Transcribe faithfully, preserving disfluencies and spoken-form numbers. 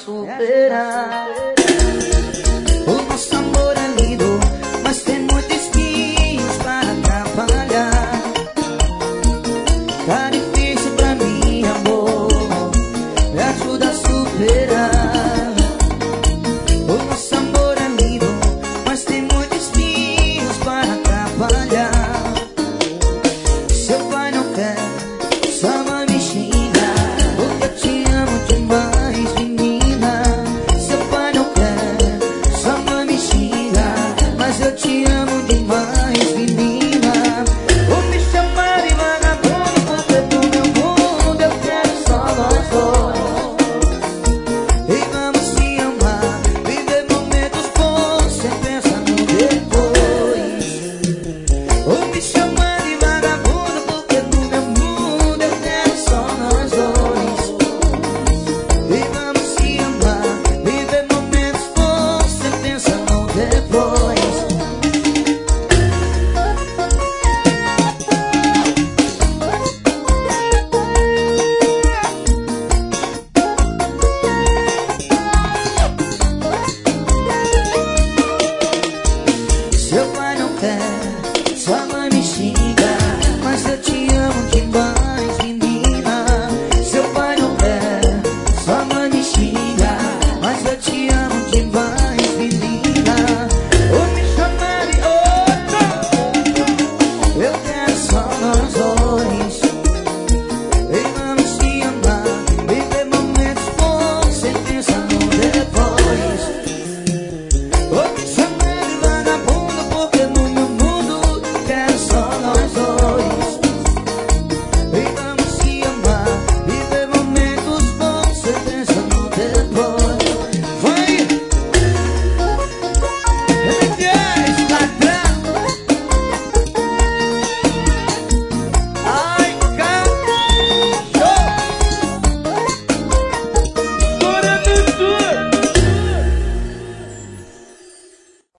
superar. O nosso amor é lindo, mas tem muitos espinhos para atrapalhar. Tá difícil pra mim, amor, me ajuda a superar. O nosso amor é lindo, mas tem muitos espinhos para atrapalhar. Seu pai não quer, sua mãe me xinga, porque eu te amo demais, menina. Seu pai não quer, sua mãe me xinga, mas eu te amo demais, menina. Vou me chamar de vagabundo, porque do meu mundo eu quero só nós dois. E vamos se amar, viver momentos bons, sem pensar no depois. Vou me chamar de vagabundo, porque do meu mundo eu quero só nós dois. E vamos se amar, viver momentos bons, sem pensar no depois. Seu pai não quer, sua mãe me xinga, mas eu te amo demais, menina. Seu pai não quer, sua mãe me xinga, mas eu te amo demais, menina. Vou me chamar de outro, eu quero só nós dois.